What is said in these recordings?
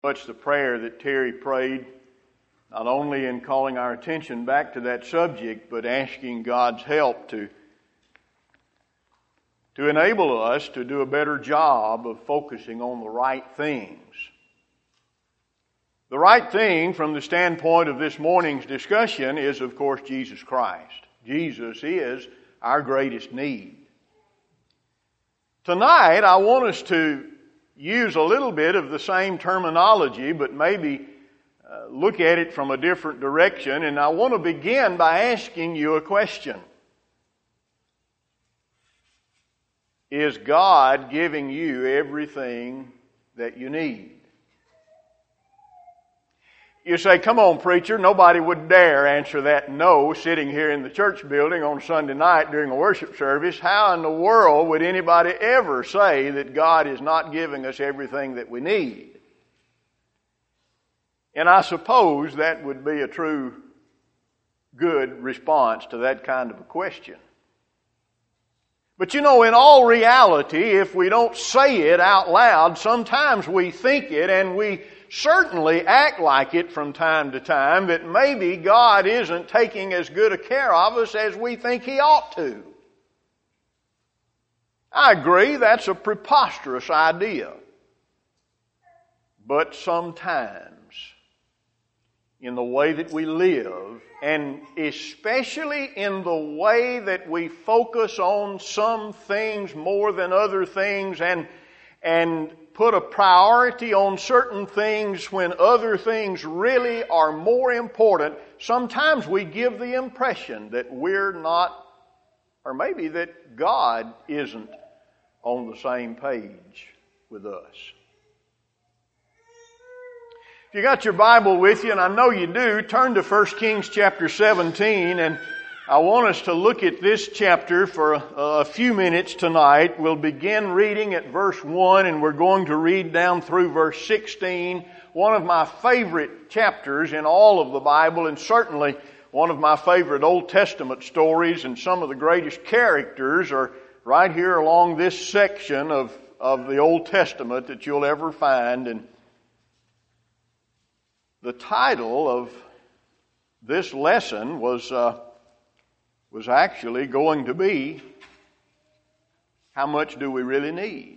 Much the prayer that Terry prayed, not only in calling our attention back to that subject, but asking God's help to enable us to do a better job of focusing on the right things. The right thing from the standpoint of this morning's discussion is, of course, Jesus Christ. Jesus is our greatest need. Tonight, I want us to use a little bit of the same terminology, but maybe look at it from a different direction. And I want to begin by asking you a question. Is God giving you everything that you need? You say, come on, preacher, nobody would dare answer that no sitting here in the church building on Sunday night during a worship service. How in the world would anybody ever say that God is not giving us everything that we need? And I suppose that would be a true, good response to that kind of a question. But you know, in all reality, if we don't say it out loud, sometimes we think it and we certainly act like it from time to time, that maybe God isn't taking as good a care of us as we think He ought to. I agree, that's a preposterous idea. But sometimes, in the way that we live, and especially in the way that we focus on some things more than other things, and put a priority on certain things when other things really are more important, sometimes we give the impression that we're not, or maybe that God isn't on the same page with us. If you got your Bible with you, and I know you do, turn to 1 Kings chapter 17, and I want us to look at this chapter for a few minutes tonight. We'll begin reading at verse 1, and we're going to read down through verse 16. One of my favorite chapters in all of the Bible, and certainly one of my favorite Old Testament stories, and some of the greatest characters are right here along this section of the Old Testament that you'll ever find. And the title of this lesson was actually going to be, how much do we really need?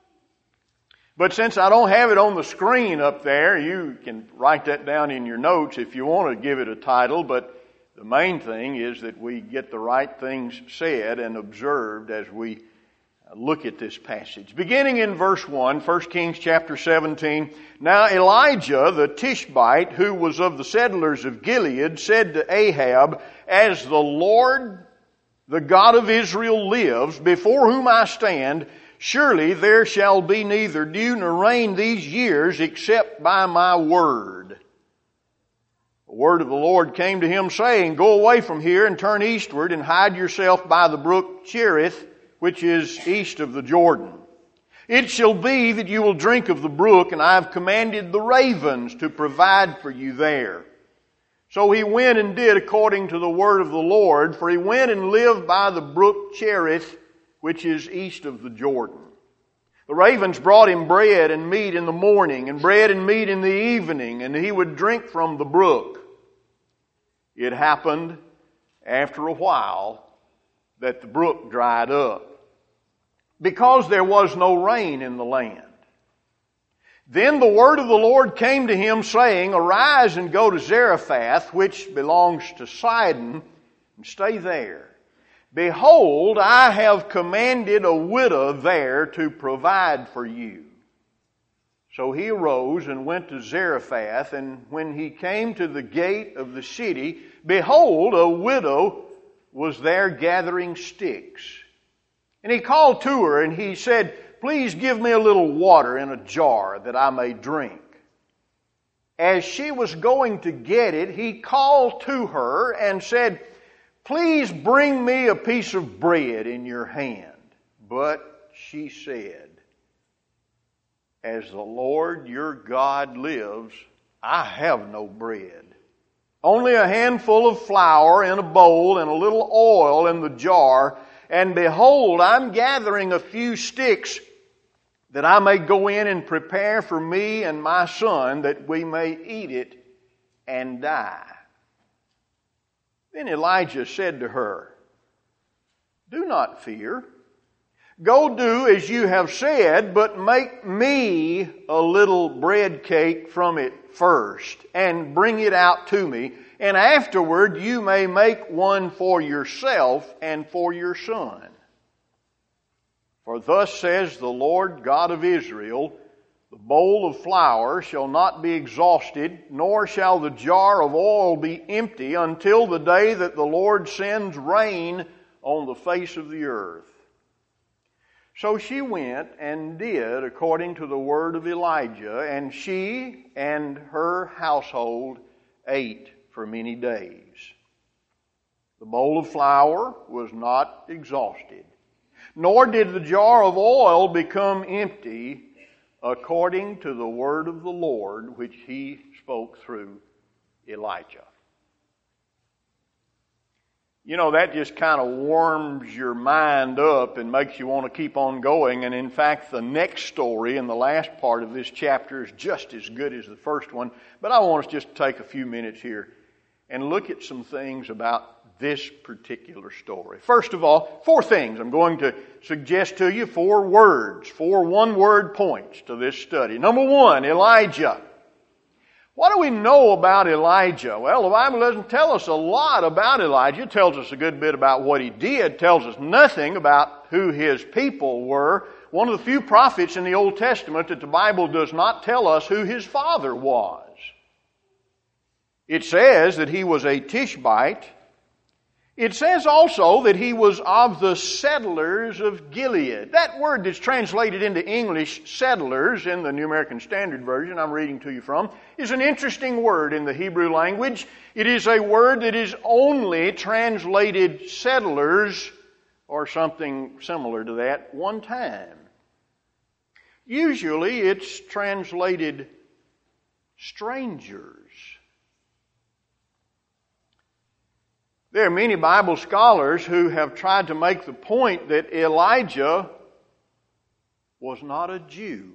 But since I don't have it on the screen up there, you can write that down in your notes if you want to give it a title, but the main thing is that we get the right things said and observed as we look at this passage. Beginning in verse 1, 1 Kings chapter 17, Now Elijah the Tishbite, who was of the settlers of Gilead, said to Ahab, As the Lord, the God of Israel lives, before whom I stand, surely there shall be neither dew nor rain these years except by my word. The word of the Lord came to him, saying, Go away from here and turn eastward and hide yourself by the brook Cherith, which is east of the Jordan. It shall be that you will drink of the brook, and I have commanded the ravens to provide for you there. So he went and did according to the word of the Lord, for he went and lived by the brook Cherith, which is east of the Jordan. The ravens brought him bread and meat in the morning, and bread and meat in the evening, and he would drink from the brook. It happened after a while that the brook dried up, because there was no rain in the land. Then the word of the Lord came to him, saying, Arise and go to Zarephath, which belongs to Sidon, and stay there. Behold, I have commanded a widow there to provide for you. So he arose and went to Zarephath, and when he came to the gate of the city, behold, a widow was there gathering sticks. And he called to her, and he said, Please give me a little water in a jar that I may drink. As she was going to get it, he called to her and said, Please bring me a piece of bread in your hand. But she said, As the Lord your God lives, I have no bread. Only a handful of flour in a bowl and a little oil in the jar. And behold, I'm gathering a few sticks that I may go in and prepare for me and my son, that we may eat it and die." Then Elijah said to her, "Do not fear. Go do as you have said, but make me a little bread cake from it first, and bring it out to me, and afterward you may make one for yourself and for your son. For thus says the Lord God of Israel, the bowl of flour shall not be exhausted, nor shall the jar of oil be empty, until the day that the Lord sends rain on the face of the earth." So she went and did according to the word of Elijah, and she and her household ate for many days. The bowl of flour was not exhausted, nor did the jar of oil become empty, according to the word of the Lord which he spoke through Elijah. You know, that just kind of warms your mind up and makes you want to keep on going. And in fact, the next story in the last part of this chapter is just as good as the first one. But I want us just to take a few minutes here and look at some things about this particular story. First of all, 4 things. I'm going to suggest to you 4 words, 4 one-word points to this study. Number 1, Elijah. What do we know about Elijah? Well, the Bible doesn't tell us a lot about Elijah. It tells us a good bit about what he did. It tells us nothing about who his people were. One of the few prophets in the Old Testament that the Bible does not tell us who his father was. It says that he was a Tishbite. It says also that he was of the settlers of Gilead. That word that's translated into English, settlers, in the New American Standard Version I'm reading to you from, is an interesting word in the Hebrew language. It is a word that is only translated settlers, or something similar to that, one time. Usually it's translated strangers. There are many Bible scholars who have tried to make the point that Elijah was not a Jew.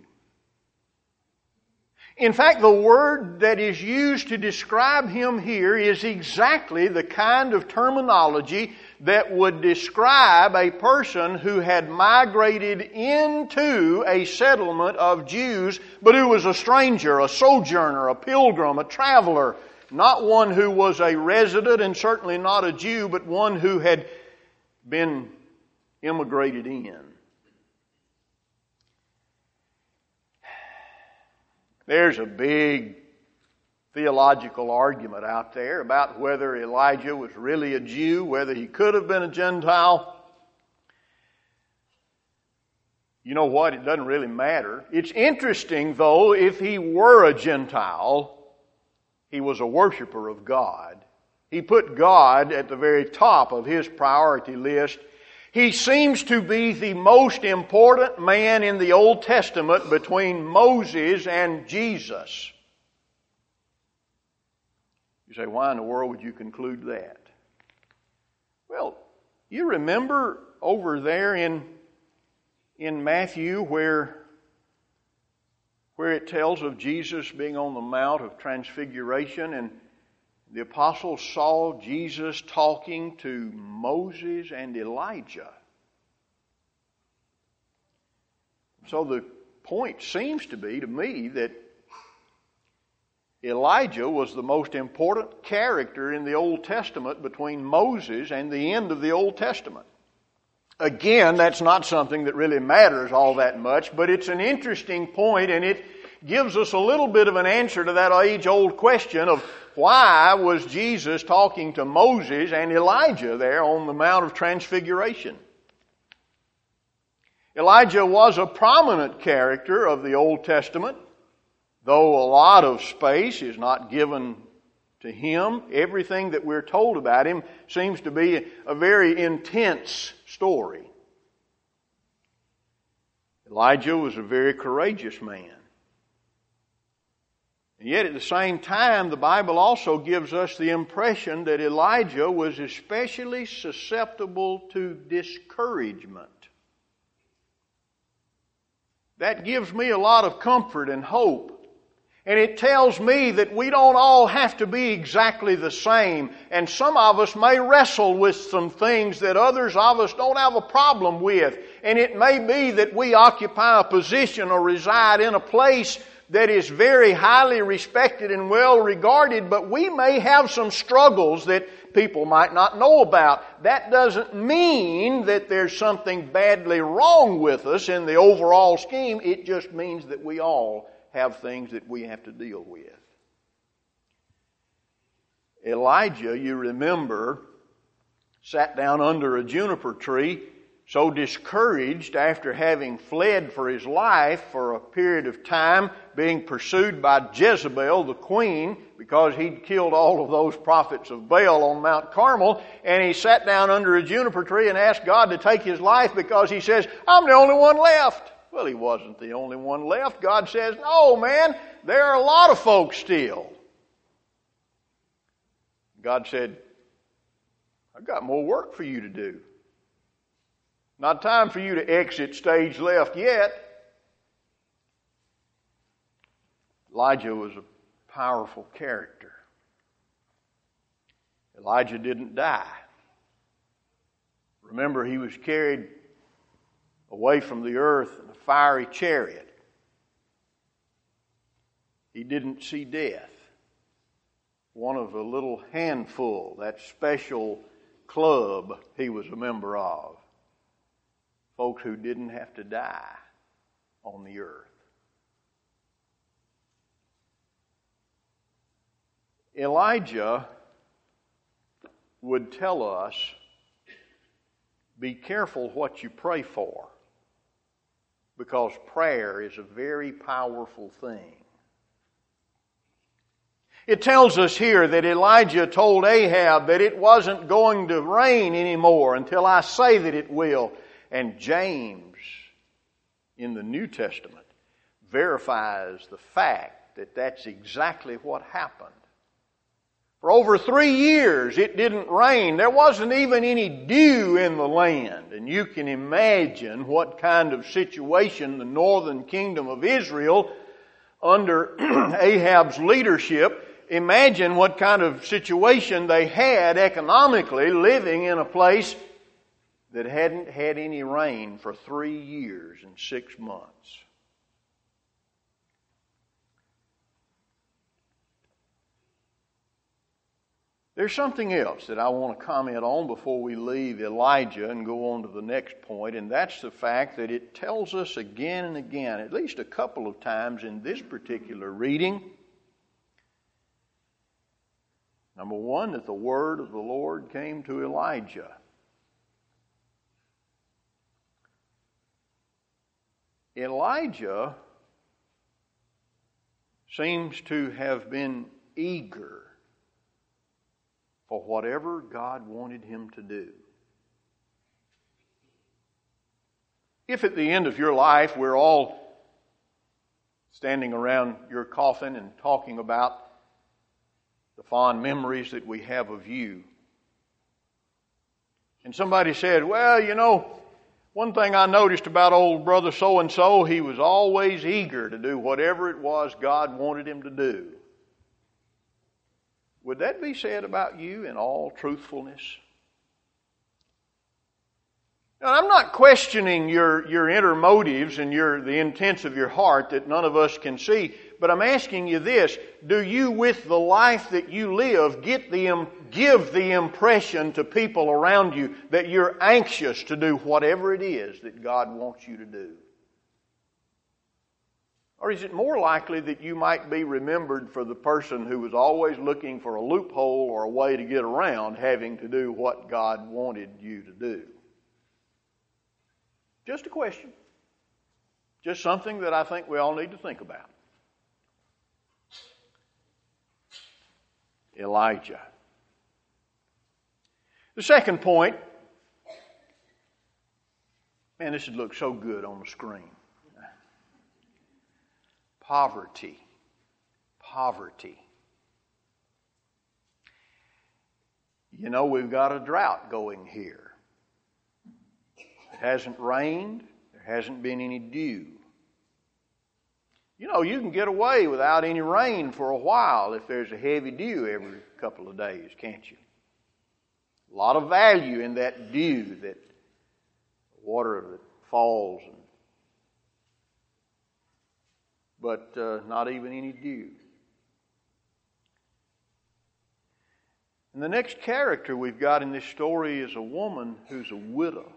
In fact, the word that is used to describe him here is exactly the kind of terminology that would describe a person who had migrated into a settlement of Jews, but who was a stranger, a sojourner, a pilgrim, a traveler. Not one who was a resident and certainly not a Jew, but one who had been immigrated in. There's a big theological argument out there about whether Elijah was really a Jew, whether he could have been a Gentile. You know what? It doesn't really matter. It's interesting, though, if he were a Gentile, he was a worshiper of God. He put God at the very top of his priority list. He seems to be the most important man in the Old Testament between Moses and Jesus. You say, why in the world would you conclude that? Well, you remember over there in Matthew where it tells of Jesus being on the Mount of Transfiguration, and the apostles saw Jesus talking to Moses and Elijah. So the point seems to be to me that Elijah was the most important character in the Old Testament between Moses and the end of the Old Testament. Again, that's not something that really matters all that much, but it's an interesting point, and it gives us a little bit of an answer to that age-old question of why was Jesus talking to Moses and Elijah there on the Mount of Transfiguration. Elijah was a prominent character of the Old Testament, though a lot of space is not given to him. Everything that we're told about him seems to be a very intense story. Elijah was a very courageous man. And yet at the same time, the Bible also gives us the impression that Elijah was especially susceptible to discouragement. That gives me a lot of comfort and hope. And it tells me that we don't all have to be exactly the same. And some of us may wrestle with some things that others of us don't have a problem with. And it may be that we occupy a position or reside in a place that is very highly respected and well regarded, but we may have some struggles that people might not know about. That doesn't mean that there's something badly wrong with us in the overall scheme. It just means that we all have things that we have to deal with. Elijah, you remember, sat down under a juniper tree, so discouraged after having fled for his life for a period of time, being pursued by Jezebel, the queen, because he'd killed all of those prophets of Baal on Mount Carmel, and he sat down under a juniper tree and asked God to take his life because he says, I'm the only one left. Well, he wasn't the only one left. God says, no, man, there are a lot of folks still. God said, I've got more work for you to do. Not time for you to exit stage left yet. Elijah was a powerful character. Elijah didn't die. Remember, he was carried away from the earth in a fiery chariot. He didn't see death. One of a little handful, that special club he was a member of. Folks who didn't have to die on the earth. Elijah would tell us, be careful what you pray for, because prayer is a very powerful thing. It tells us here that Elijah told Ahab that it wasn't going to rain anymore until I say that it will. And James, in the New Testament, verifies the fact that that's exactly what happened. For over 3 years it didn't rain. There wasn't even any dew in the land. And you can imagine what kind of situation the northern kingdom of Israel under Ahab's leadership, imagine what kind of situation they had economically living in a place that hadn't had any rain for 3 years and 6 months. There's something else that I want to comment on before we leave Elijah and go on to the next point, and that's the fact that it tells us again and again, at least a couple of times in this particular reading, number one, that the word of the Lord came to Elijah. Elijah seems to have been eager for whatever God wanted him to do. If at the end of your life we're all standing around your coffin and talking about the fond memories that we have of you, and somebody said, well, you know, one thing I noticed about old brother so-and-so, he was always eager to do whatever it was God wanted him to do. Would that be said about you in all truthfulness? Now, I'm not questioning your inner motives and the intents of your heart that none of us can see, but I'm asking you this: do you, with the life that you live, give the impression to people around you that you're anxious to do whatever it is that God wants you to do? Or is it more likely that you might be remembered for the person who was always looking for a loophole or a way to get around having to do what God wanted you to do? Just a question. Just something that I think we all need to think about. Elijah. The second point, man, this would look so good on the screen. Poverty. Poverty. You know, we've got a drought going here. It hasn't rained. There hasn't been any dew. You know, you can get away without any rain for a while if there's a heavy dew every couple of days, can't you? A lot of value in that dew, that water that falls, but not even any dew. And the next character we've got in this story is a woman who's a widow.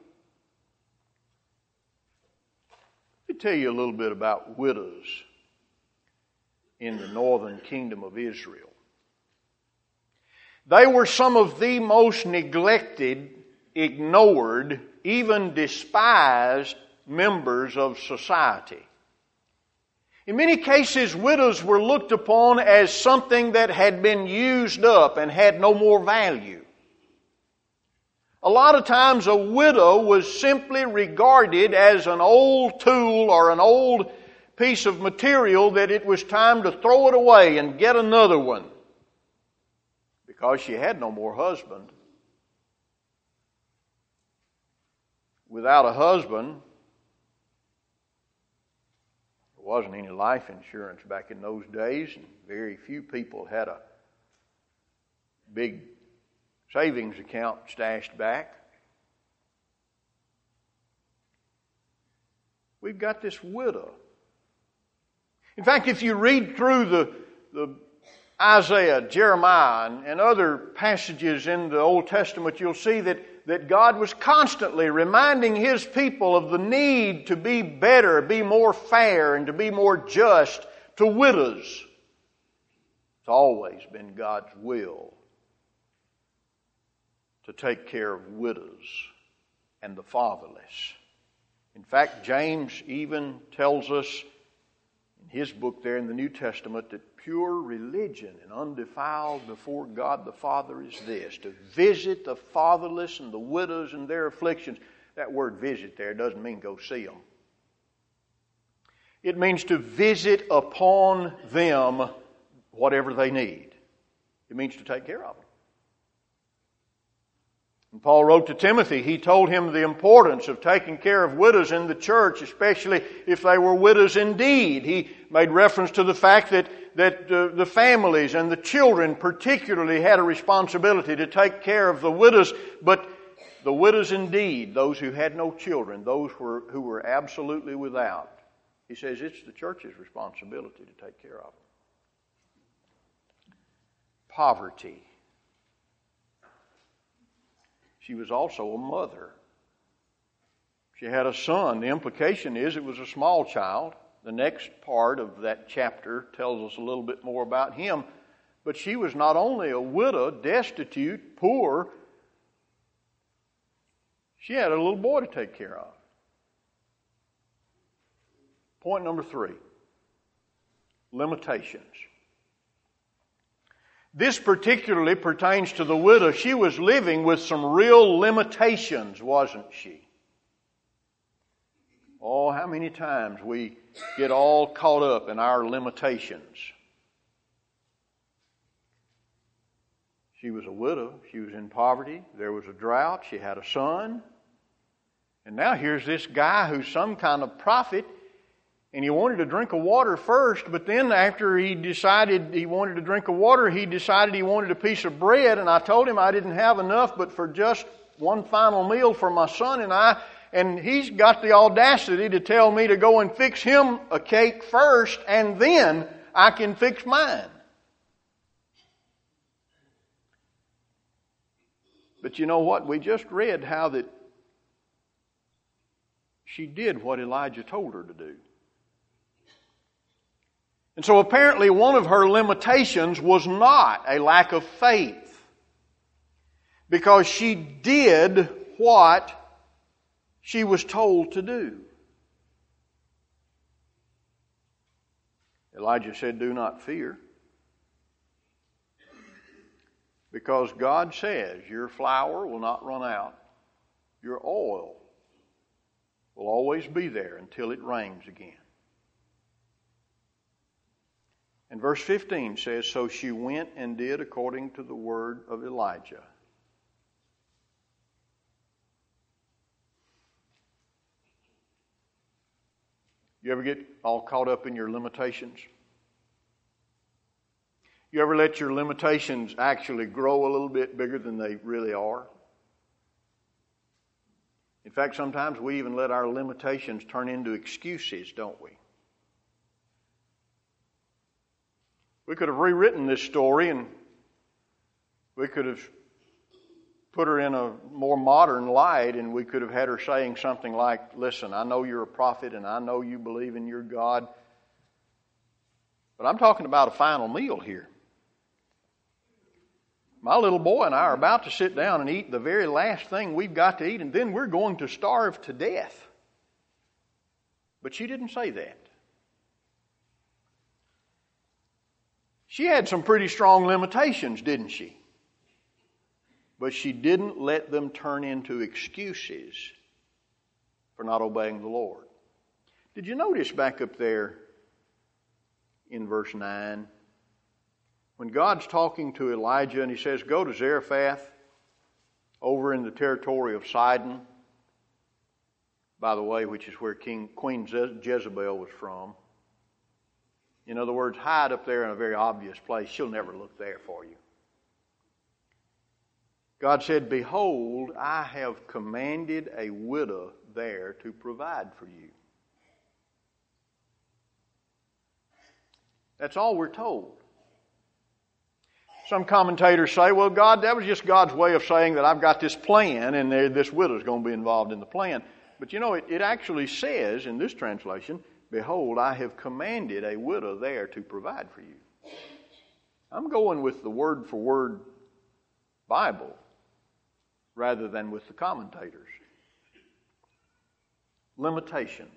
Let me tell you a little bit about widows in the northern kingdom of Israel. They were some of the most neglected, ignored, even despised members of society. In many cases, widows were looked upon as something that had been used up and had no more value. A lot of times a widow was simply regarded as an old tool or an old piece of material that it was time to throw it away and get another one, because she had no more husband. Without a husband, there wasn't any life insurance back in those days, and very few people had a big savings account stashed back. We've got this widow. In fact, if you read through the Isaiah, Jeremiah, and other passages in the Old Testament, you'll see that God was constantly reminding His people of the need to be better, be more fair, and to be more just to widows. It's always been God's will to take care of widows and the fatherless. In fact, James even tells us in his book there in the New Testament that pure religion and undefiled before God the Father is this: to visit the fatherless and the widows in their afflictions. That word visit there doesn't mean go see them. It means to visit upon them whatever they need. It means to take care of them. And Paul wrote to Timothy, he told him the importance of taking care of widows in the church, especially if they were widows indeed. He made reference to the fact that the families and the children particularly had a responsibility to take care of the widows, but the widows indeed, those who had no children, those who were absolutely without. He says it's the church's responsibility to take care of them. Poverty. She was also a mother. She had a son. The implication is it was a small child. The next part of that chapter tells us a little bit more about him. But she was not only a widow, destitute, poor, she had a little boy to take care of. Point number 3, limitations. This particularly pertains to the widow. She was living with some real limitations, wasn't she? Oh, how many times we get all caught up in our limitations. She was a widow. She was in poverty. There was a drought. She had a son. And now here's this guy who's some kind of prophet, and he wanted to drink of water first, but then after he decided he wanted to drink of water, he decided he wanted a piece of bread, and I told him I didn't have enough but for just one final meal for my son and I, and he's got the audacity to tell me to go and fix him a cake first, and then I can fix mine. But you know what? We just read how that she did what Elijah told her to do. And so apparently one of her limitations was not a lack of faith, because she did what she was told to do. Elijah said, "Do not fear, because God says your flour will not run out. Your oil will always be there until it rains again." And verse 15 says, "So she went and did according to the word of Elijah." You ever get all caught up in your limitations? You ever let your limitations actually grow a little bit bigger than they really are? In fact, sometimes we even let our limitations turn into excuses, don't we? We could have rewritten this story and we could have put her in a more modern light, and we could have had her saying something like, listen, I know you're a prophet and I know you believe in your God, but I'm talking about a final meal here. My little boy and I are about to sit down and eat the very last thing we've got to eat, and then we're going to starve to death. But she didn't say that. She had some pretty strong limitations, didn't she? But she didn't let them turn into excuses for not obeying the Lord. Did you notice back up there in verse 9, when God's talking to Elijah and he says, go to Zarephath over in the territory of Sidon, by the way, which is where Queen Jezebel was from. In other words, hide up there in a very obvious place. She'll never look there for you. God said, behold, I have commanded a widow there to provide for you. That's all we're told. Some commentators say, well, God, that was just God's way of saying that I've got this plan and this widow's going to be involved in the plan. But you know, it actually says in this translation, behold, I have commanded a widow there to provide for you. I'm going with the word-for-word Bible rather than with the commentators. Limitations.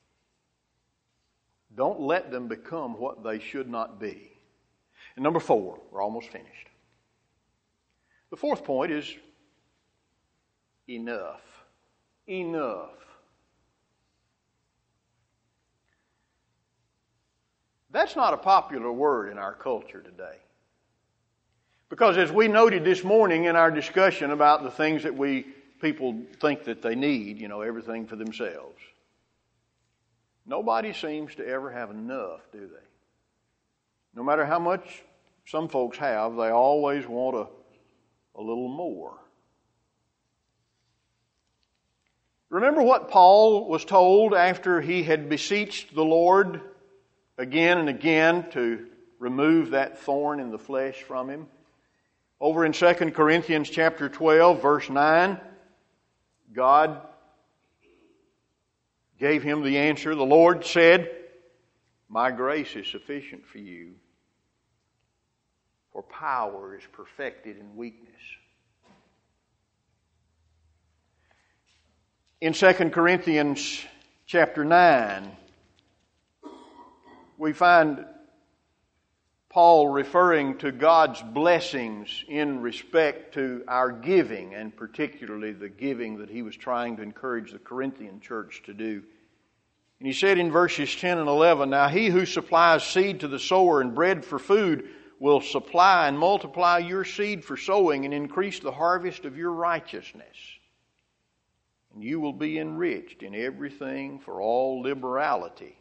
Don't let them become what they should not be. And number 4, we're almost finished. The fourth point is enough. Enough. That's not a popular word in our culture today. Because as we noted this morning in our discussion about the things that people think that they need, everything for themselves. Nobody seems to ever have enough, do they? No matter how much some folks have, they always want a little more. Remember what Paul was told after he had beseeched the Lord again and again to remove that thorn in the flesh from him? Over in 2 Corinthians chapter 12, verse 9, God gave him the answer. The Lord said, my grace is sufficient for you, for power is perfected in weakness. In 2 Corinthians chapter 9, we find Paul referring to God's blessings in respect to our giving, and particularly the giving that he was trying to encourage the Corinthian church to do. And he said in verses 10 and 11, now he who supplies seed to the sower and bread for food will supply and multiply your seed for sowing and increase the harvest of your righteousness. And you will be enriched in everything for all liberality.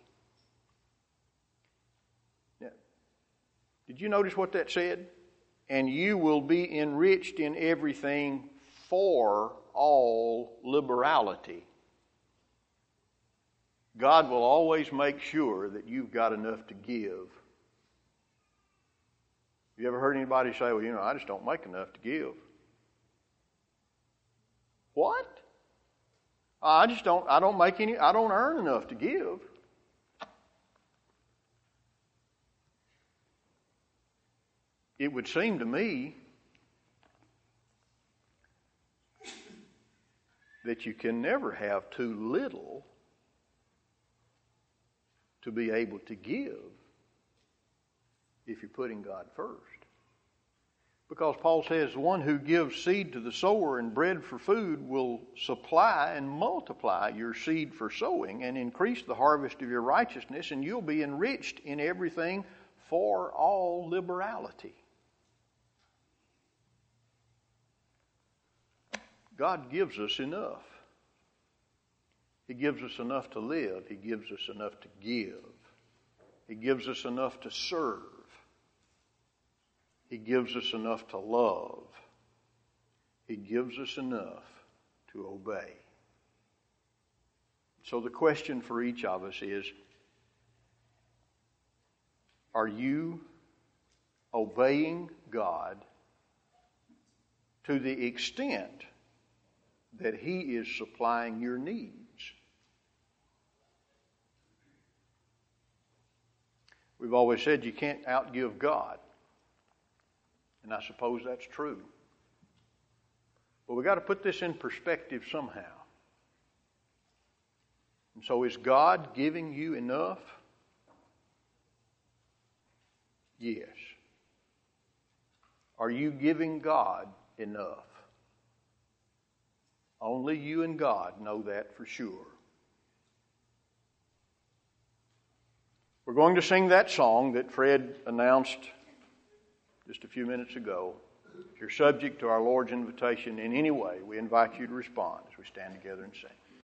Now, did you notice what that said? And you will be enriched in everything for all liberality. God will always make sure that you've got enough to give. You ever heard anybody say, well, I just don't make enough to give? What? I don't earn enough to give. It would seem to me that you can never have too little to be able to give if you're putting God first. Because Paul says, the one who gives seed to the sower and bread for food will supply and multiply your seed for sowing and increase the harvest of your righteousness, and you'll be enriched in everything for all liberality. God gives us enough. He gives us enough to live. He gives us enough to give. He gives us enough to serve. He gives us enough to love. He gives us enough to obey. So the question for each of us is, are you obeying God to the extent that He is supplying your needs? We've always said you can't outgive God. And I suppose that's true. But we've got to put this in perspective somehow. And so is God giving you enough? Yes. Are you giving God enough? Only you and God know that for sure. We're going to sing that song that Fred announced just a few minutes ago. If you're subject to our Lord's invitation in any way, we invite you to respond as we stand together and sing.